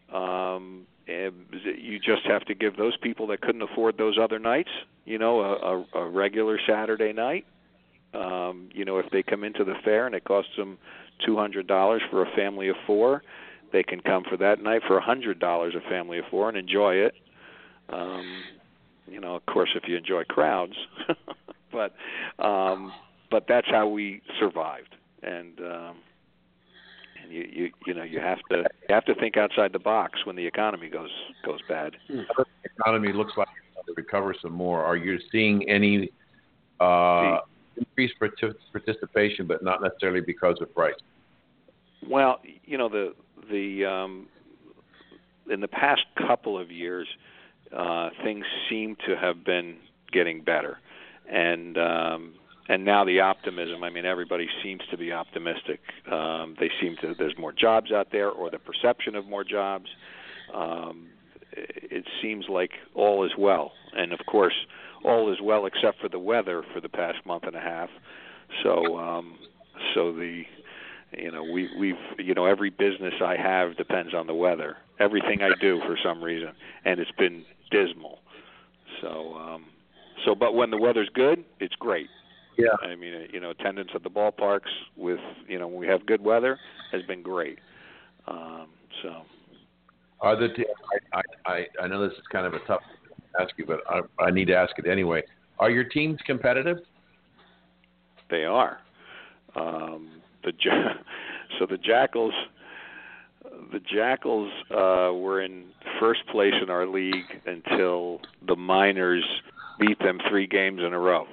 Um, you just have to give those people that couldn't afford those other nights, you know, a, a, a regular Saturday night. Um, you know, if they come into the fair and it costs them two hundred dollars for a family of four, they can come for that night for one hundred dollars a family of four and enjoy it. Um, you know, of course, if you enjoy crowds. but um, but that's how we survived. And um, and you, you you know you have to you have to think outside the box when the economy goes goes bad. The economy looks like it's going to recover some more. Are you seeing any uh, increased participation, but not necessarily because of price? Well, you know the the um, in the past couple of years, uh, things seem to have been getting better, and um, and now the optimism. I mean, everybody seems to be optimistic. Um, they seem to. There's more jobs out there, or the perception of more jobs. Um, it seems like all is well, and of course, all is well except for the weather for the past month and a half. So, um, so the, you know, we we've you know every business I have depends on the weather. Everything I do for some reason, and it's been dismal. So, um, so but when the weather's good, it's great. Yeah. I mean, you know, attendance at the ballparks with, you know, when we have good weather has been great. Um, so. Are the t- I, I, I know this is kind of a tough to ask you, but I, I need to ask it anyway. Are your teams competitive? They are. Um, the so the Jackals, the Jackals uh, were in first place in our league until the Miners beat them three games in a row.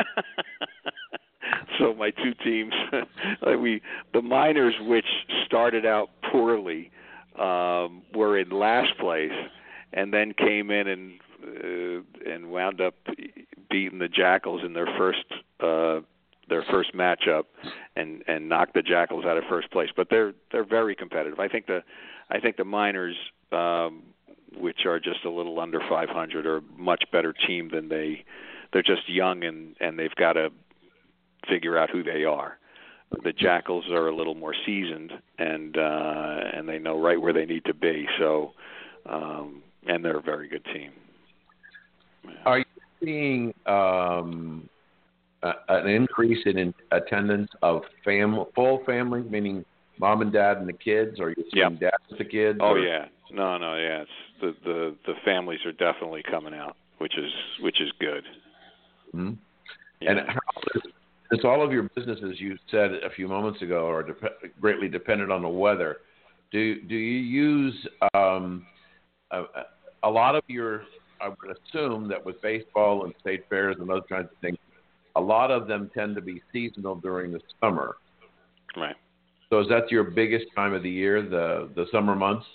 So my two teams, we the Miners, which started out poorly, um, were in last place, and then came in and uh, and wound up beating the Jackals in their first uh, their first matchup, and, and knocked the Jackals out of first place. But they're they're very competitive. I think the I think the Miners, um, which are just a little under five hundred, are a much better team than they. They're just young and, and they've got to figure out who they are. The Jackals are a little more seasoned, and uh, and they know right where they need to be. So, um, and they're a very good team. Are you seeing um, a, an increase in, in attendance of fam- full families, meaning mom and dad and the kids, or are you seeing Yep. dad with the kids? Oh or? yeah, no, no, yeah. It's the, the the families are definitely coming out, which is which is good. Mm-hmm. Yeah. And how is, since all of your businesses, you said a few moments ago, are dep- greatly dependent on the weather, do do you use um, a, a lot of your? I would assume that with baseball and state fairs and those kinds of things, a lot of them tend to be seasonal during the summer. Right. So is that your biggest time of the year, the the summer months?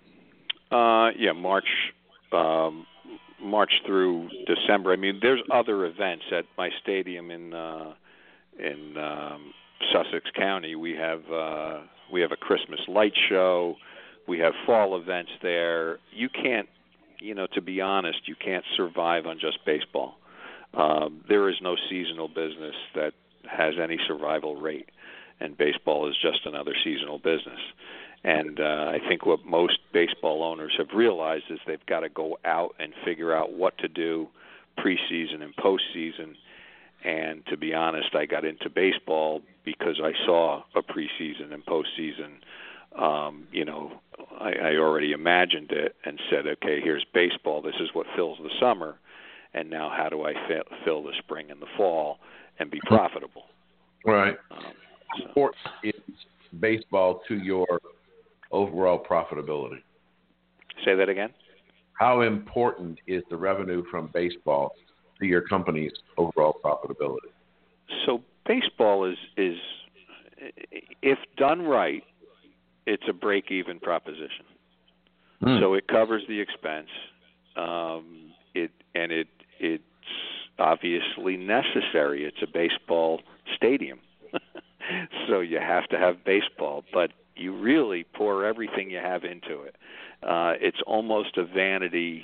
Uh, yeah, March, um, March through December. I mean, there's other events at my stadium in uh, in um, Sussex County. We have uh, we have a Christmas light show. We have fall events there. You can't, you know, to be honest, you can't survive on just baseball. Um, there is no seasonal business that has any survival rate, and baseball is just another seasonal business. And uh, I think what most baseball owners have realized is they've got to go out and figure out what to do preseason and postseason. And to be honest, I got into baseball because I saw a preseason and postseason. Um, you know, I, I already imagined it and said, okay, here's baseball. This is what fills the summer. And now how do I fill, fill the spring and the fall and be profitable? Right. Um, How important is baseball to your overall profitability? Say that again? How important is the revenue from baseball to your company's overall profitability? So baseball is, is if done right, it's a break-even proposition. Hmm. So it covers the expense, um, it and it it's obviously necessary. It's a baseball stadium, so you have to have baseball, but you really pour everything you have into it. Uh, it's almost a vanity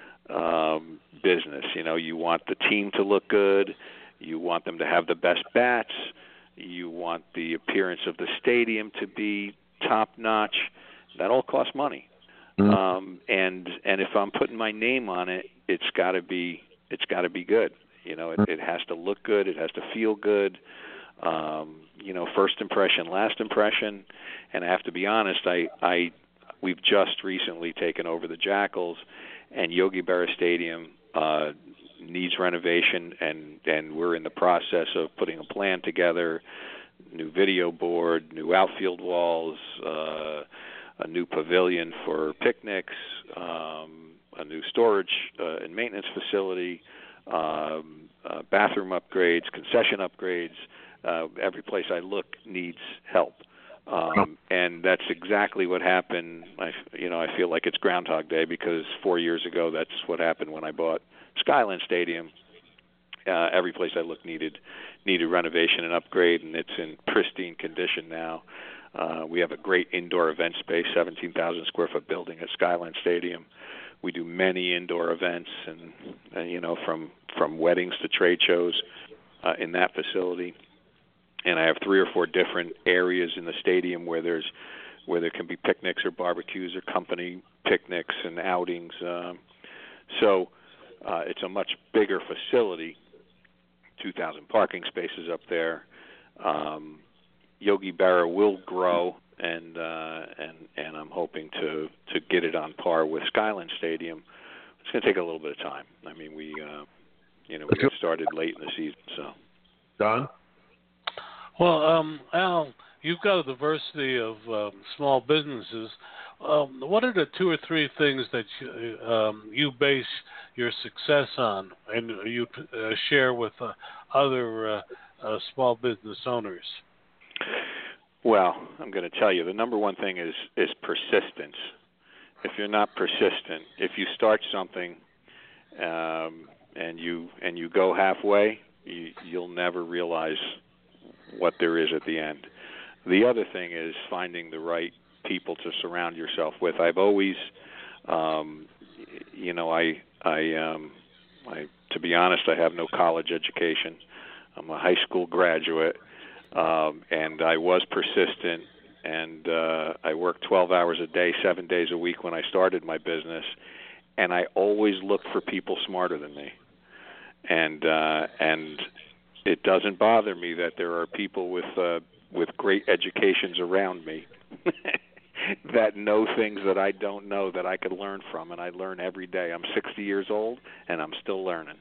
um, business. You know, you want the team to look good. You want them to have the best bats. You want the appearance of the stadium to be top-notch. That all costs money. Mm-hmm. Um, and and if I'm putting my name on it, it's got to be it's got to be good. You know, it, it has to look good. It has to feel good. Um, you know, first impression, last impression. And I have to be honest, I, I we've just recently taken over the Jackals, and Yogi Berra Stadium uh, needs renovation, and, and we're in the process of putting a plan together, new video board, new outfield walls, uh, a new pavilion for picnics, um, a new storage uh, and maintenance facility, um, uh, bathroom upgrades, concession upgrades. Uh, every place I look needs help. Um, and that's exactly what happened. I, you know, I feel like it's Groundhog Day because four years ago that's what happened when I bought Skyline Stadium. Uh, every place I look needed needed renovation and upgrade, and it's in pristine condition now. Uh, we have a great indoor event space, seventeen thousand square foot building at Skyline Stadium. We do many indoor events, and, and you know, from from weddings to trade shows uh, in that facility. And I have three or four different areas in the stadium where there's where there can be picnics or barbecues or company picnics and outings. Um, so uh, it's a much bigger facility. two thousand parking spaces up there. Um, Yogi Berra will grow, and uh, and and I'm hoping to, to get it on par with Skyline Stadium. It's going to take a little bit of time. I mean, we uh, you know we got started late in the season, so. Don? Well, um, Al, you've got a diversity of um, small businesses. Um, what are the two or three things that you, um, you base your success on, and you uh, share with uh, other uh, uh, small business owners? Well, I'm going to tell you, the number one thing is is persistence. If you're not persistent, if you start something um, and you and you go halfway, you, you'll never realize what there is at the end. The other thing is finding the right people to surround yourself with. I've always, um, you know, I, I, um, I, to be honest, I have no college education. I'm a high school graduate, um, and I was persistent, and uh, I worked twelve hours a day, seven days a week when I started my business, and I always looked for people smarter than me, and uh, and it doesn't bother me that there are people with uh, with great educations around me that know things that I don't know that I could learn from, and I learn every day. I'm sixty years old, and I'm still learning.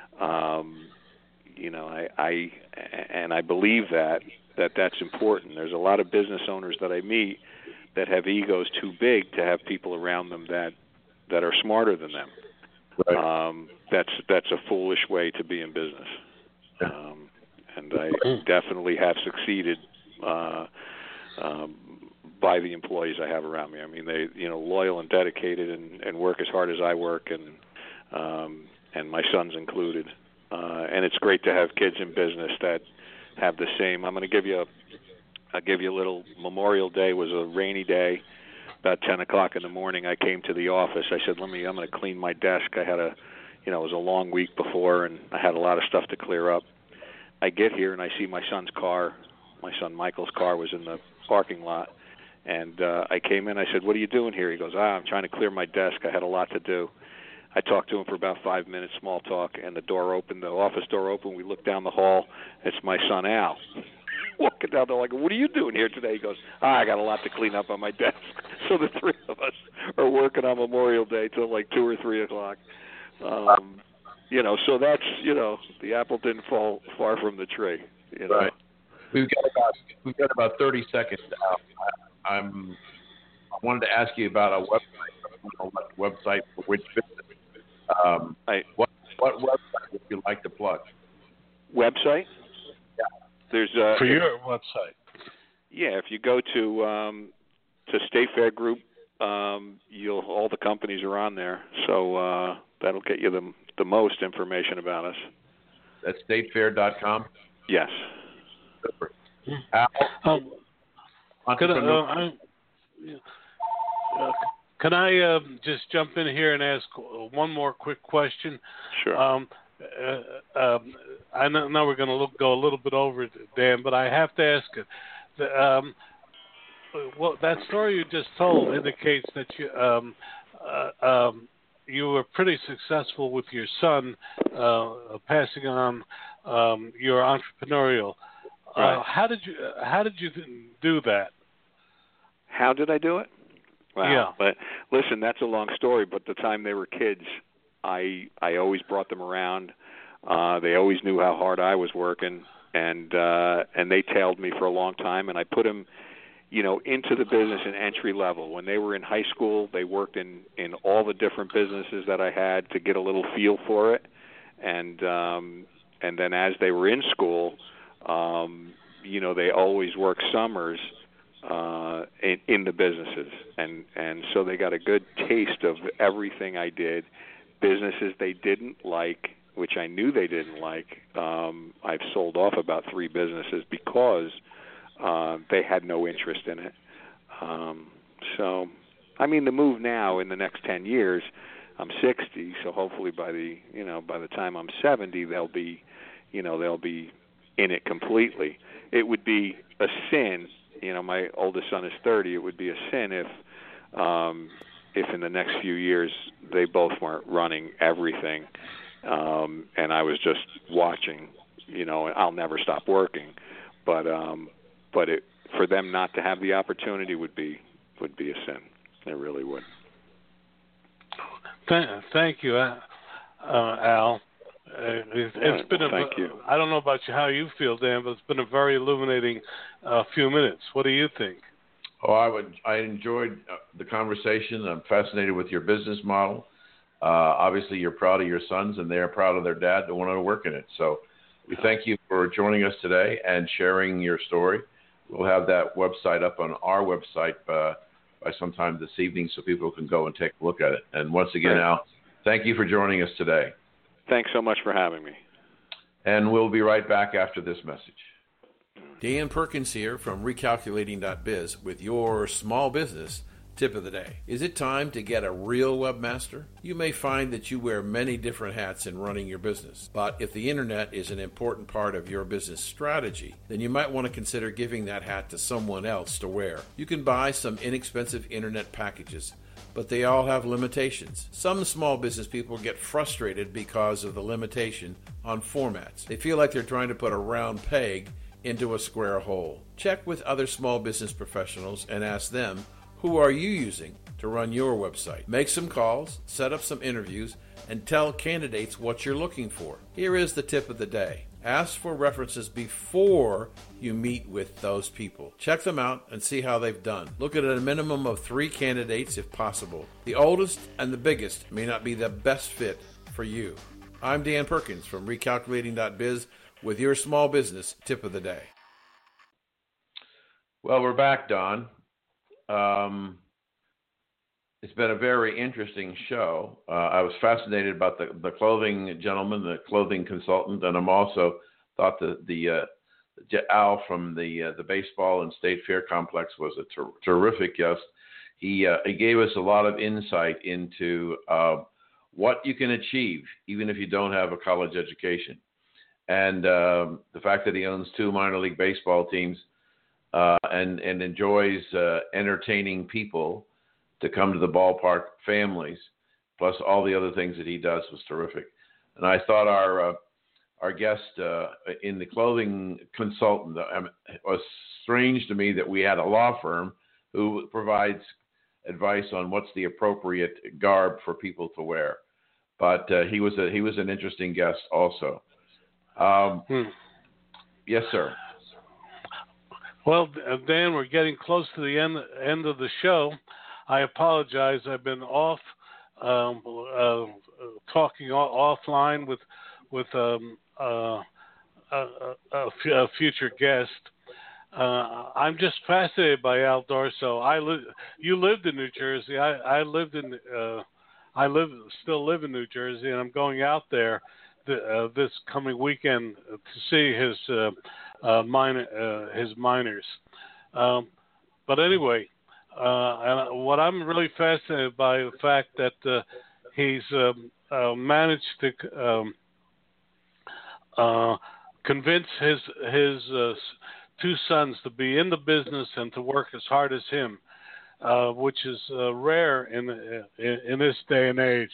Um, you know, I, I and I believe that that that's important. There's a lot of business owners that I meet that have egos too big to have people around them that that are smarter than them. Right. Um, that's that's a foolish way to be in business. Um, and I definitely have succeeded uh, um, by the employees I have around me. I mean, they, you know, loyal and dedicated, and, and work as hard as I work, and um, and my son's included. Uh, and it's great to have kids in business that have the same. I'm going to give you a, I'll give you a little. Memorial Day was a rainy day. About ten o'clock in the morning, I came to the office. I said, "Let me. I'm going to clean my desk." I had a, you know, it was a long week before, and I had a lot of stuff to clear up. I get here and I see my son's car. My son Michael's car was in the parking lot, and uh, I came in. I said, "What are you doing here?" He goes, "Ah, I'm trying to clear my desk. I had a lot to do." I talked to him for about five minutes, small talk, and the door opened, the office door opened. We looked down the hall. It's my son Al. Walking down there like, "What are you doing here today?" He goes, ah, "I got a lot to clean up on my desk." So the three of us are working on Memorial Day till like two or three o'clock. Um, you know, so that's, you know, the apple didn't fall far from the tree. You know? Right. We've got about we've got about thirty seconds now. I, I'm I wanted to ask you about a website. A website for which business? Um, I, what what website would you like to plug? Website? Yeah. There's uh, for your website. Yeah, if you go to um, to State Fair Group, um, you'll all the companies are on there, so uh, that'll get you the the most information about us. That's state fair dot com? Yes. Super. Al, um, could I, uh, I, uh, can I uh, just jump in here and ask one more quick question? Sure. Um, uh, um, I know, know we're going to go a little bit over it, Dan, but I have to ask it. The, um, well, that story you just told indicates that you um, uh, um, you were pretty successful with your son, uh, passing on um, your entrepreneurial. Right. Uh, how did you How did you do that? How did I do it? Wow. Yeah. But listen, that's a long story. But the time they were kids, I I always brought them around. Uh, they always knew how hard I was working, and uh, and they tailed me for a long time. And I put them, you know, into the business in entry level. When they were in high school, they worked in, in all the different businesses that I had to get a little feel for it. And um, and then as they were in school, um, you know, they always worked summers uh, in, in the businesses. And, and so they got a good taste of everything I did. Businesses they didn't like, which I knew they didn't like, um, I've sold off about three businesses because Uh, they had no interest in it. Um, so, I mean, the move now in the next ten years, I'm sixty, so hopefully by the, you know, by the time I'm seventy, they'll be, you know, they'll be in it completely. It would be a sin, you know, my oldest son is thirty, it would be a sin if, um, if in the next few years they both weren't running everything, um, and I was just watching, you know, I'll never stop working, but, um, But it, for them not to have the opportunity would be would be a sin. It really would. Thank, thank you, uh, Al. Uh, it, it's right, been well, a, thank you. I don't know about you, how you feel, Dan, but it's been a very illuminating uh, few minutes. What do you think? Oh, I would. I enjoyed the conversation. I'm fascinated with your business model. Uh, obviously, you're proud of your sons, and they are proud of their dad that want to work in it. So, we thank you for joining us today and sharing your story. We'll have that website up on our website uh, by sometime this evening so people can go and take a look at it. And once again, Great. Al, thank you for joining us today. Thanks so much for having me. And we'll be right back after this message. Dan Perkins here from recalculating dot biz with your small business tip of the day. Is it time to get a real webmaster? You may find that you wear many different hats in running your business, but if the internet is an important part of your business strategy, then you might want to consider giving that hat to someone else to wear. You can buy some inexpensive internet packages, but they all have limitations. Some small business people get frustrated because of the limitation on formats. They feel like they're trying to put a round peg into a square hole. Check with other small business professionals and ask them, who are you using to run your website? Make some calls, set up some interviews, and tell candidates what you're looking for. Here is the tip of the day. Ask for references before you meet with those people. Check them out and see how they've done. Look at a minimum of three candidates if possible. The oldest and the biggest may not be the best fit for you. I'm Dan Perkins from recalculating dot biz with your small business tip of the day. Well, we're back, Don. Um, it's been a very interesting show. Uh, I was fascinated about the, the clothing gentleman, the clothing consultant, and I'm also thought the the uh, Al from the uh, the baseball and State Fair complex was a ter- terrific guest. He uh, he gave us a lot of insight into uh, what you can achieve even if you don't have a college education, and um, the fact that he owns two minor league baseball teams uh, and and enjoys uh, entertaining people to come to the ballpark, families, plus all the other things that he does was terrific. And I thought our uh, our guest uh, in the clothing consultant, um, it was strange to me that we had a law firm who provides advice on what's the appropriate garb for people to wear. But uh, he was a, he was an interesting guest also. Um, hmm. Yes, sir. Well, Dan, we're getting close to the end end of the show. I apologize. I've been off um, uh, talking o- offline with with um, uh, a, a, a future guest. Uh, I'm just fascinated by Al Dorso. I li- you lived in New Jersey. I, I lived in uh, I live still live in New Jersey, and I'm going out there th- uh, this coming weekend to see his uh, uh, minor uh, his minors. Um, but anyway. Uh, and what I'm really fascinated by the fact that uh, he's um, uh, managed to um, uh, convince his his uh, two sons to be in the business and to work as hard as him, uh, which is uh, rare in, in in this day and age.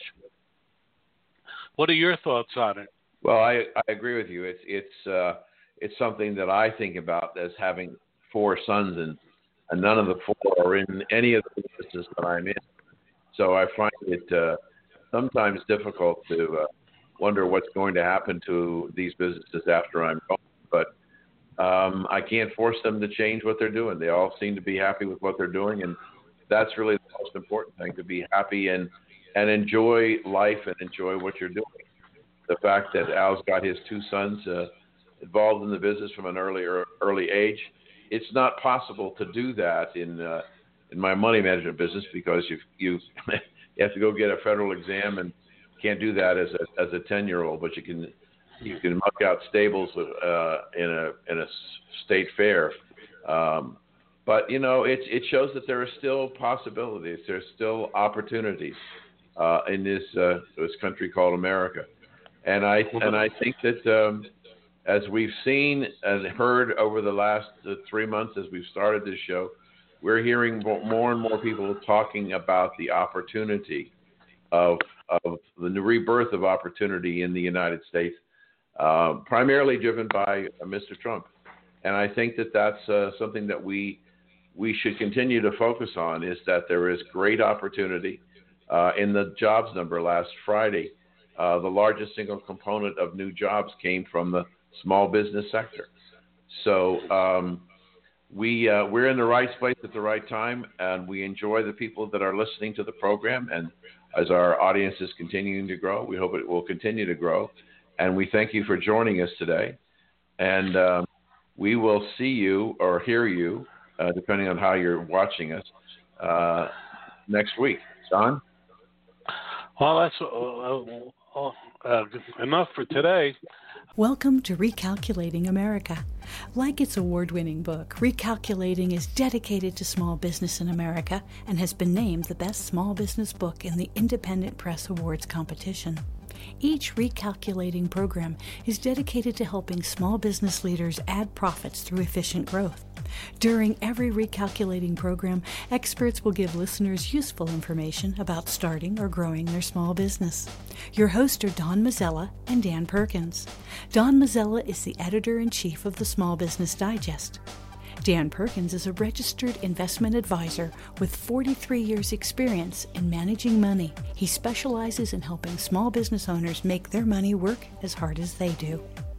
What are your thoughts on it? Well, I, I agree with you. It's it's uh, it's something that I think about as having four sons and. And none of the four are in any of the businesses that I'm in. So I find it uh, sometimes difficult to uh, wonder what's going to happen to these businesses after I'm gone. But um, I can't force them to change what they're doing. They all seem to be happy with what they're doing. And that's really the most important thing, to be happy and, and enjoy life and enjoy what you're doing. The fact that Al's got his two sons uh, involved in the business from an early, early age, it's not possible to do that in uh, in my money management business because you you you have to go get a federal exam and can't do that as a as a ten year old. But you can you can muck out stables with, uh, in a in a state fair. Um, but you know it it shows that there are still possibilities. There's still opportunities uh, in this uh, this country called America, and I and I think that. Um, As we've seen and heard over the last uh, three months as we've started this show, we're hearing more and more people talking about the opportunity of, of the new rebirth of opportunity in the United States, uh, primarily driven by uh, Mister Trump. And I think that that's uh, something that we we should continue to focus on, is that there is great opportunity. Uh, in the jobs number last Friday, uh, the largest single component of new jobs came from the small business sector. So um, we, uh, we're in the right place at the right time, and we enjoy the people that are listening to the program. And as our audience is continuing to grow, we hope it will continue to grow. And we thank you for joining us today. And um, we will see you or hear you, uh, depending on how you're watching us, uh, next week. Don? Well, that's uh, uh, uh, enough for today. Welcome to Recalculating America. Like its award-winning book, Recalculating is dedicated to small business in America and has been named the best small business book in the Independent Press Awards competition. Each Recalculating program is dedicated to helping small business leaders add profits through efficient growth. During every Recalculating program, experts will give listeners useful information about starting or growing their small business. Your hosts are Don Mazzella and Dan Perkins. Don Mazzella is the editor-in-chief of the Small Business Digest. Dan Perkins is a registered investment advisor with forty-three years' experience in managing money. He specializes in helping small business owners make their money work as hard as they do.